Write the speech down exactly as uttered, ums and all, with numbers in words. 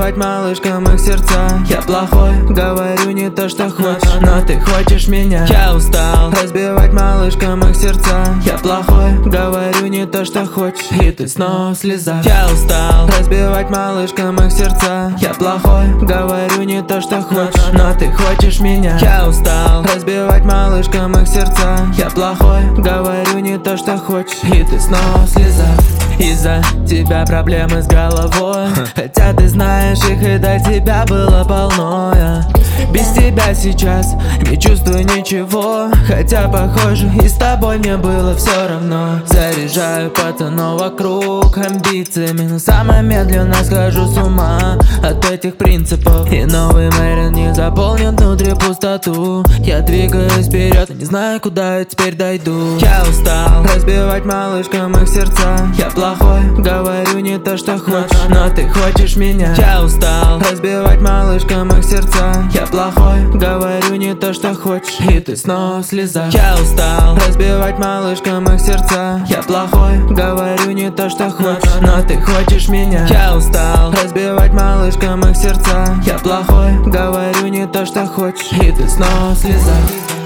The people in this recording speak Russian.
разбивать малышкам их сердца. Я плохой, говорю не то, что хочешь, но ты хочешь меня. Я устал разбивать малышкам их сердца. Я плохой, говорю не то, что хочешь, и ты снова в слезах. Я устал разбивать малышкам их сердца. Я плохой, говорю не то, что хочешь, но ты хочешь меня. Я устал разбивать малышкам их сердца. Я плохой, говорю не то, что хочешь, и ты снова в слезах. Из-за тебя проблемы с головой, хотя ты знаешь их, и до тебя было полно. Я без тебя сейчас не чувствую ничего, хотя похоже и с тобой мне было все равно. Заряжаю пацанов вокруг амбициями, но самое медленно схожу с ума от этих принципов. И новый Мэрин не заполнит внутри пустоту. Я двигаюсь вперед и не знаю, куда я теперь дойду. Я устал разбивать малышкам их сердца. Я плохой, говорю не то, что хочешь, но ты хочешь меня. Я устал разбивать малышкам их сердца. Я плохой, говорю не то, что хочешь, и ты снова в слезах. Я устал разбивать малышкам их сердца. Я плохой, говорю не то, что хочешь, но ты хочешь меня. Я устал разбивать малышкам их сердца. Я плохой, говорю не то, что хочешь, и ты снова в слезах.